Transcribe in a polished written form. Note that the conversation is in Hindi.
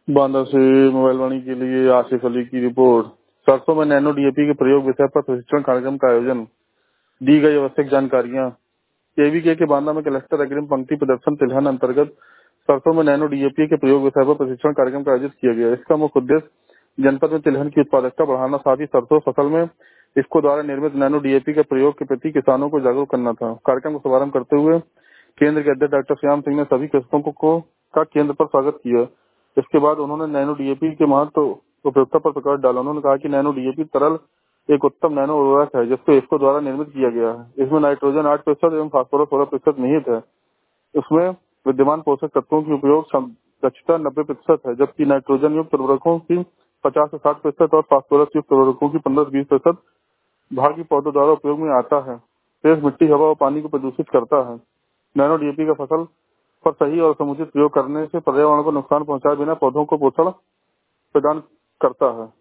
बांदा से मोबाइल वाणी के लिए आसिफ अली की रिपोर्ट। सरसों में नैनो डीएपी के प्रयोग विषय पर प्रशिक्षण कार्यक्रम का आयोजन। दी गई आवश्यक जानकारियां। केवीके के बांदा में कलेक्टर अग्रिम पंक्ति प्रदर्शन तिलहन अंतर्गत सरसों में नैनो डीएपी के प्रयोग विषय पर प्रशिक्षण कार्यक्रम का आयोजित किया गया। इसका मुख्य उद्देश्य जनपद में तिलहन की उत्पादकता बढ़ाना, साथ ही सरसों फसल में इसको द्वारा निर्मित नैनो डीएपी के प्रयोग के प्रति किसानों को जागरूक करना था। कार्यक्रम का शुभारंभ करते हुए केंद्र के अध्यक्ष डॉक्टर श्याम सिंह ने सभी कृषकों को का केंद्र पर स्वागत किया। इसके बाद उन्होंने नैनो डीएपी के महत्व उपयोगिता पर प्रकाश डाला। उन्होंने कहा कि नैनो डीएपी तरल एक उत्तम नैनो उर्वरक है जिसको इसको द्वारा निर्मित किया गया है। इसमें नाइट्रोजन 8% एवं फास्फोरस 16% निहित है। इसमें विद्यमान पोषक तत्वों की उपयोग दक्षता 90% है, जबकि नाइट्रोजन युक्त उर्वरकों की 50 से 60% और फास्फोरस युक्त उर्वरकों की 15 से 20% भाग ही पौधों द्वारा उपयोग में आता है। तेज मिट्टी, हवा और पानी को प्रदूषित करता है। नैनो डीएपी का फसल पर सही और समुचित प्रयोग करने से पर्यावरण को नुकसान पहुंचाए बिना पौधों को पोषण प्रदान करता है।